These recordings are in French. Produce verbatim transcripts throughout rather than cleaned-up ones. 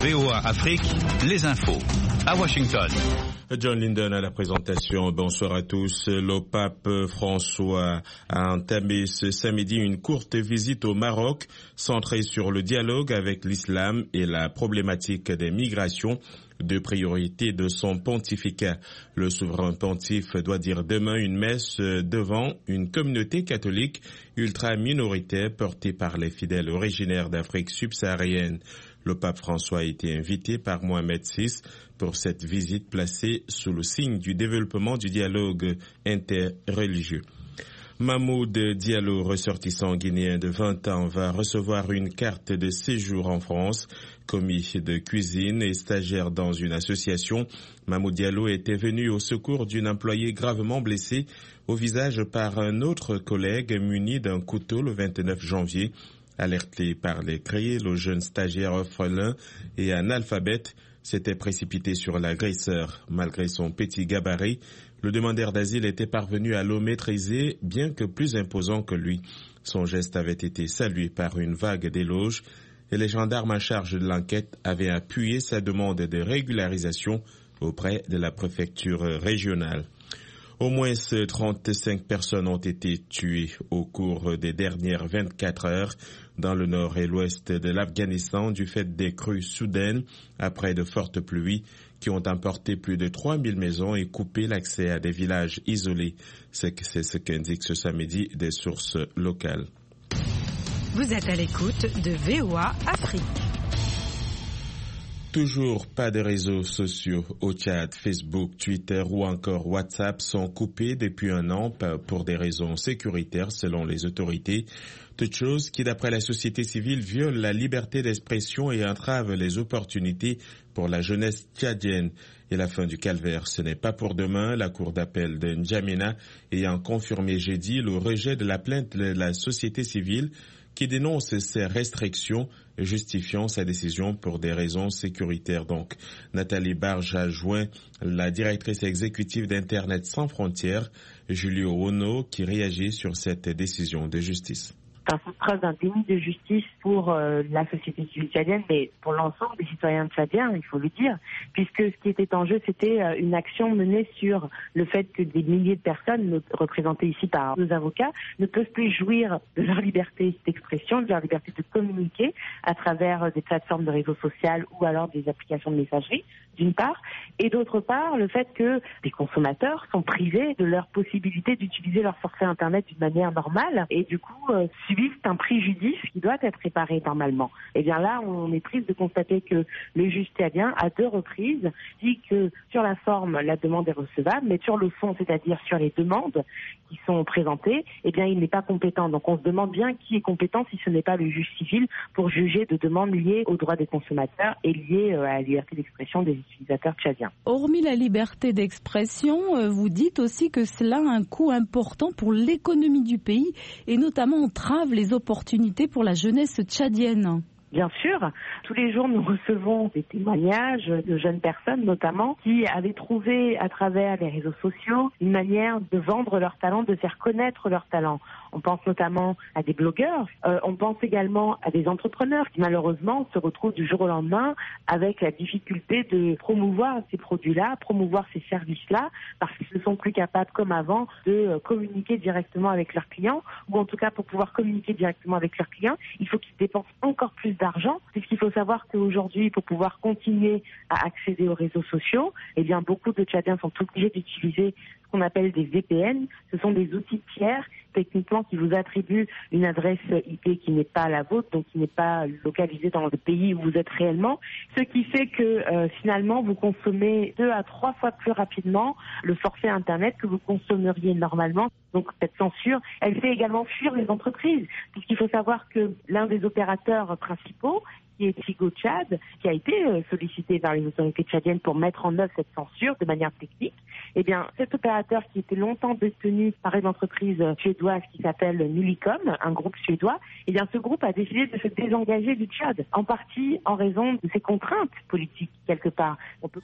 V O A Afrique, les infos. À Washington. John Linden à la présentation. Bonsoir à tous. Le pape François a entamé ce samedi une courte visite au Maroc, centrée sur le dialogue avec l'islam et la problématique des migrations, deux priorités de son pontificat. Le souverain pontife doit dire demain une messe devant une communauté catholique ultra-minoritaire portée par les fidèles originaires d'Afrique subsaharienne. Le pape François a été invité par Mohamed six pour cette visite placée sous le signe du développement du dialogue interreligieux. Mahmoud Diallo, ressortissant guinéen de vingt ans, va recevoir une carte de séjour en France. Commis de cuisine et stagiaire dans une association, Mahmoud Diallo était venu au secours d'une employée gravement blessée au visage par un autre collègue muni d'un couteau le vingt-neuf janvier. Alerté par les cris, le jeune stagiaire orphelin et analphabète s'était précipité sur l'agresseur. Malgré son petit gabarit, le demandeur d'asile était parvenu à le maîtriser, bien que plus imposant que lui. Son geste avait été salué par une vague d'éloges et les gendarmes en charge de l'enquête avaient appuyé sa demande de régularisation auprès de la préfecture régionale. Au moins trente-cinq personnes ont été tuées au cours des dernières vingt-quatre heures dans le nord et l'ouest de l'Afghanistan du fait des crues soudaines après de fortes pluies qui ont emporté plus de trois mille maisons et coupé l'accès à des villages isolés. C'est ce qu'indiquent ce samedi des sources locales. Vous êtes à l'écoute de V O A Afrique. Toujours pas de réseaux sociaux au Tchad. Facebook, Twitter ou encore WhatsApp sont coupés depuis un an pour des raisons sécuritaires selon les autorités. Toute chose qui, d'après la société civile, viole la liberté d'expression et entrave les opportunités pour la jeunesse tchadienne. Et la fin du calvaire, ce n'est pas pour demain. La cour d'appel de N'Djamena ayant confirmé jeudi le rejet de la plainte de la société civile qui dénonce ces restrictions, justifiant sa décision pour des raisons sécuritaires. Donc, Nathalie Barge a joint la directrice exécutive d'Internet sans frontières, Julio Ono, qui réagit sur cette décision de justice. C'est un preuve d'un déni de justice pour euh, la société civile tchadienne, mais pour l'ensemble des citoyens tchadiens, il faut le dire, puisque ce qui était en jeu, c'était euh, une action menée sur le fait que des milliers de personnes, représentées ici par deux avocats, ne peuvent plus jouir de leur liberté d'expression, de leur liberté de communiquer à travers des plateformes de réseaux sociaux ou alors des applications de messagerie, d'une part, et d'autre part, le fait que les consommateurs sont privés de leur possibilité d'utiliser leur forfait Internet d'une manière normale, et du coup, euh, subissent un préjudice qui doit être réparé normalement. Et bien là, on est triste de constater que le juge tchadien, à deux reprises, dit que sur la forme, la demande est recevable, mais sur le fond, c'est-à-dire sur les demandes qui sont présentées, eh bien, il n'est pas compétent. Donc on se demande bien qui est compétent si ce n'est pas le juge civil pour juger de demandes liées aux droits des consommateurs et liées à la liberté d'expression des utilisateurs tchadiens. Hormis la liberté d'expression, vous dites aussi que cela a un coût important pour l'économie du pays et notamment entrave les opportunités pour la jeunesse tchadienne. Bien sûr, tous les jours nous recevons des témoignages de jeunes personnes notamment qui avaient trouvé à travers les réseaux sociaux une manière de vendre leur talent, de faire connaître leur talent. On pense notamment à des blogueurs, euh, on pense également à des entrepreneurs qui malheureusement se retrouvent du jour au lendemain avec la difficulté de promouvoir ces produits-là, promouvoir ces services-là, parce qu'ils ne sont plus capables comme avant de communiquer directement avec leurs clients, ou en tout cas pour pouvoir communiquer directement avec leurs clients, il faut qu'ils dépensent encore plus d'argent, puisqu'il faut savoir qu'aujourd'hui, pour pouvoir continuer à accéder aux réseaux sociaux, eh bien beaucoup de Tchadiens sont obligés d'utiliser ce qu'on appelle des V P N. Ce sont des outils tiers, techniquement, qui vous attribuent une adresse I P qui n'est pas la vôtre, donc qui n'est pas localisée dans le pays où vous êtes réellement, ce qui fait que euh, finalement vous consommez deux à trois fois plus rapidement le forfait Internet que vous consommeriez normalement. Donc cette censure, elle fait également fuir les entreprises, puisqu'il faut savoir que l'un des opérateurs principaux, qui est Tigo Tchad, qui a été sollicité par les autorités tchadiennes pour mettre en œuvre cette censure de manière technique, eh bien cet opérateur qui était longtemps détenu par une entreprise suédoise qui s'appelle Millicom, un groupe suédois, eh bien ce groupe a décidé de se désengager du Tchad, en partie en raison de ses contraintes politiques quelque part. On peut...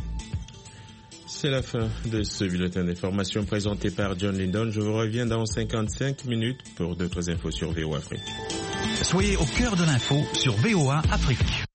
C'est la fin de ce bulletin d'information présenté par John Linden. Je vous reviens dans cinquante-cinq minutes pour d'autres infos sur V O A Afrique. Soyez au cœur de l'info sur V O A Afrique.